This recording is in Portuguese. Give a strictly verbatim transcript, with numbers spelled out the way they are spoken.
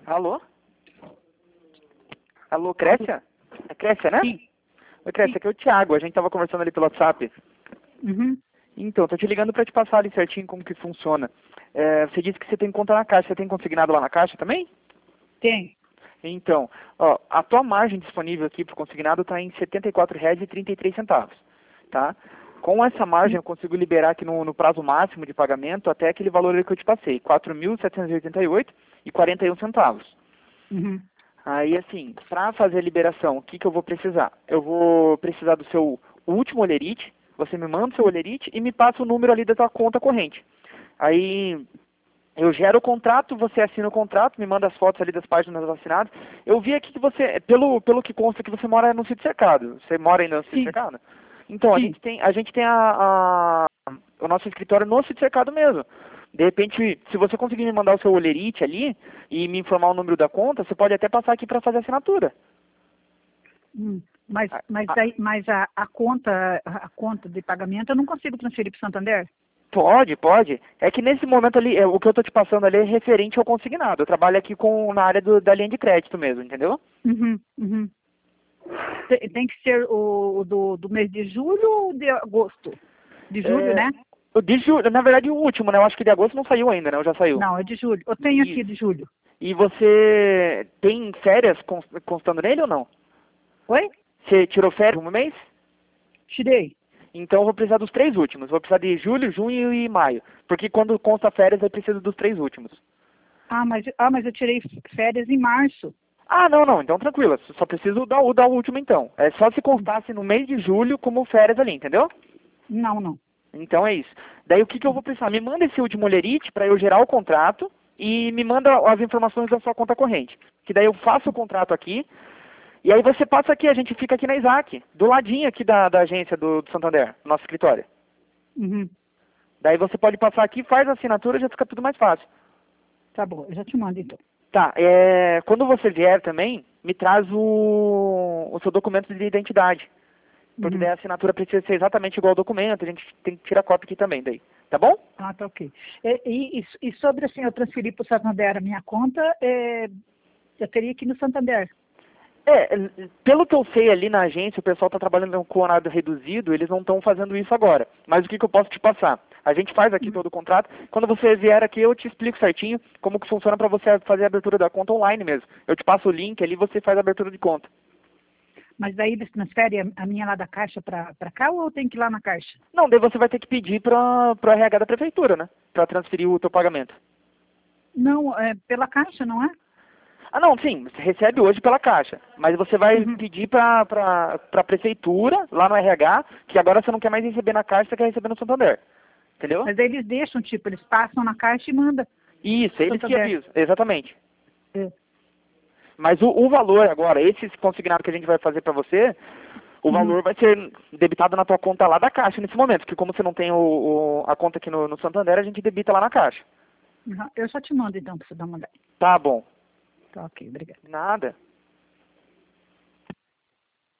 Alô? Alô, Crécia? É Crécia, né? Sim. Oi, Crécia, aqui é o Thiago. A gente tava conversando ali pelo WhatsApp. Uhum. Então, tô te ligando pra te passar ali certinho como que funciona. É, você disse que você tem conta na Caixa. Você tem consignado lá na Caixa também? Tem. Então, ó, a tua margem disponível aqui pro consignado está em setenta e quatro reais e trinta e três centavos, tá? Com essa margem eu consigo liberar aqui no, no prazo máximo de pagamento até aquele valor que eu te passei, quatro mil setecentos e oitenta e oito reais e quarenta e um centavos. Uhum. Aí, assim, para fazer a liberação, o que, que eu vou precisar? Eu vou precisar do seu último olerite, você me manda o seu olerite e me passa o número ali da tua conta corrente. Aí eu gero o contrato, você assina o contrato, me manda as fotos ali das páginas assinadas. Eu vi aqui que você, pelo, pelo que consta que você mora no sítio cercado. Você mora ainda no sítio Sim. cercado? Então, a Sim. gente tem, a, gente tem a, a- o nosso escritório no sítio cercado mesmo. De repente, se você conseguir me mandar o seu olerite ali e me informar o número da conta, você pode até passar aqui para fazer a assinatura. Hum. Mas, A- mas, a- aí, mas a, a conta, a conta de pagamento eu não consigo transferir para o Santander? Pode, pode. É que nesse momento ali, é, o que eu tô te passando ali é referente ao consignado. Eu trabalho aqui com, na área do- da linha de crédito mesmo, entendeu? Uhum. Uhum. Tem, tem que ser o, o do, do mês de julho ou de agosto? De julho, É, né? o de julho, na verdade o último, né? Eu acho que de agosto não saiu ainda, né? Ou já saiu? Não, é de julho. Eu tenho aqui Isso. de julho. E você tem férias cons- constando nele ou não? Oi? Você tirou férias um mês? Tirei. Então eu vou precisar dos três últimos. Vou precisar de julho, junho e maio. Porque quando consta férias eu preciso dos três últimos. Ah, mas, ah, mas eu tirei férias em março. Ah, não, não. Então tranquilo. Só preciso da, da última então. É só se constasse no mês de julho como férias ali, entendeu? Não, não. Então é isso. Daí o que, que eu vou precisar? Me manda esse último olerite para eu gerar o contrato e me manda as informações da sua conta corrente. Que daí eu faço o contrato aqui e aí você passa aqui, a gente fica aqui na Isaac, do ladinho aqui da, da agência do, do Santander, nosso escritório. Uhum. Daí você pode passar aqui, faz a assinatura e já fica tudo mais fácil. Tá bom, eu já te mando então. Tá, é, quando você vier também, me traz o, o seu documento de identidade. Porque Uhum. daí a assinatura precisa ser exatamente igual ao documento, a gente tem que tirar cópia aqui também daí. Tá bom? Ah, tá ok. E, e, e sobre assim, eu transferir para o Santander a minha conta, é, eu teria que ir no Santander. É, pelo que eu sei ali na agência, o pessoal está trabalhando com horário reduzido, eles não estão fazendo isso agora. Mas o que, que eu posso te passar? A gente faz aqui todo o contrato. Quando você vier aqui, eu te explico certinho como que funciona para você fazer a abertura da conta online mesmo. Eu te passo o link ali, você faz a abertura de conta. Mas daí eles transferem a, a minha lá da Caixa para cá ou eu tenho que ir lá na Caixa? Não, daí você vai ter que pedir para o R H da prefeitura, né? Para transferir o teu pagamento. Não, é pela Caixa, não é? Ah, não, sim, você recebe hoje pela Caixa, mas você vai Uhum. pedir para a prefeitura, lá no R H, que agora você não quer mais receber na Caixa, você quer receber no Santander. Entendeu? Mas daí eles deixam, tipo, eles passam na Caixa e mandam. Isso, eles que Santander. avisam, exatamente. É. Mas o, o valor agora, esse consignado que a gente vai fazer para você, o Uhum. valor vai ser debitado na tua conta lá da Caixa nesse momento, porque como você não tem o, o- a conta aqui no, no Santander, a gente debita lá na Caixa. Uhum. Eu só te mando então para você dar uma olhada. Tá bom. Tá ok, obrigada. Nada.